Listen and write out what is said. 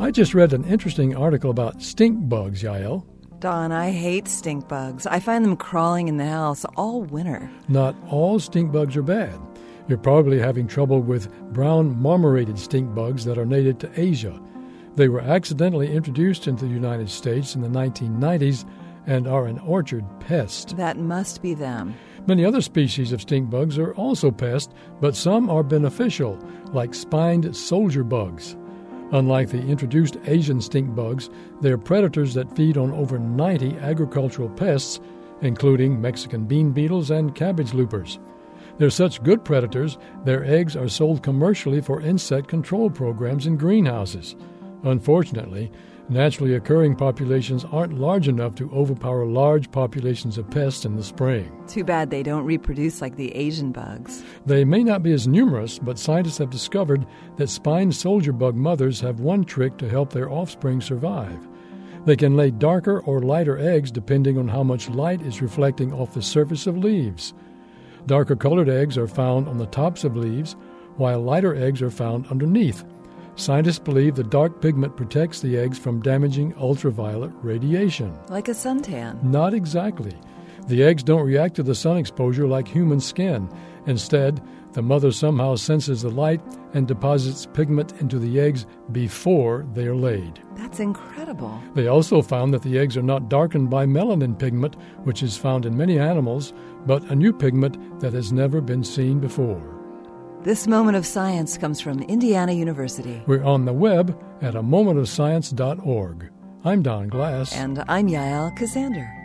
I just read an interesting article about stink bugs, Yael. Don, I hate stink bugs. I find them crawling in the house all winter. Not all stink bugs are bad. You're probably having trouble with brown marmorated stink bugs that are native to Asia. They were accidentally introduced into the United States in the 1990s and are an orchard pest. That must be them. Many other species of stink bugs are also pests, but some are beneficial, like spined soldier bugs. Unlike the introduced Asian stink bugs, they are predators that feed on over 90 agricultural pests, including Mexican bean beetles and cabbage loopers. They're such good predators, their eggs are sold commercially for insect control programs in greenhouses. Unfortunately, naturally occurring populations aren't large enough to overpower large populations of pests in the spring. Too bad they don't reproduce like the Asian bugs. They may not be as numerous, but scientists have discovered that spined soldier bug mothers have one trick to help their offspring survive. They can lay darker or lighter eggs depending on how much light is reflecting off the surface of leaves. Darker colored eggs are found on the tops of leaves, while lighter eggs are found underneath. Scientists believe the dark pigment protects the eggs from damaging ultraviolet radiation. Like a suntan? Not exactly. The eggs don't react to the sun exposure like human skin. Instead, the mother somehow senses the light and deposits pigment into the eggs before they are laid. That's incredible. They also found that the eggs are not darkened by melanin pigment, which is found in many animals, but a new pigment that has never been seen before. This Moment of Science comes from Indiana University. We're on the web at amomentofscience.org. I'm Don Glass. And I'm Yael Ksander.